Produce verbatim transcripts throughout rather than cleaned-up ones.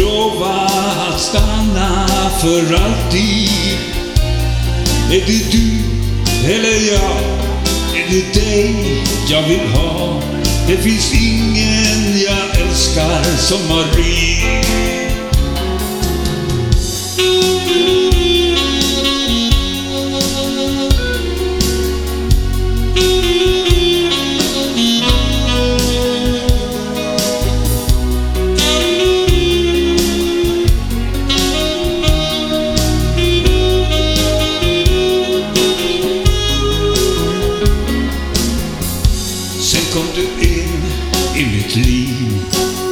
lova att stanna för alltid. Är det du eller jag? Är det dig jag vill ha? Det finns ingen jag älskar som Marie. Sen kom du in i mitt liv.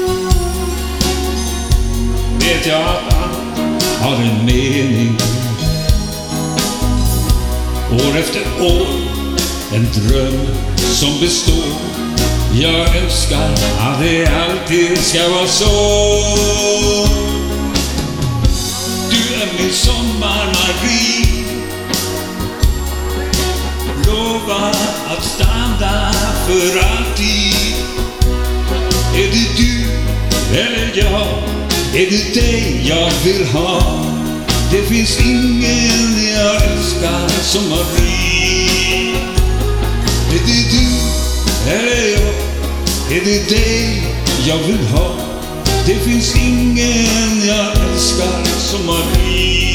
Vet jag att allt har en mening. År efter år, en dröm som består. Jag önskar att det alltid ska vara så. Du är min sommar, Marie. Lova att stanna för alltid. Är det du eller jag? Är det dig jag vill ha? Det finns ingen jag älskar som Marie. Är det du eller jag? Är det dig jag vill ha? Det finns ingen jag älskar som Marie.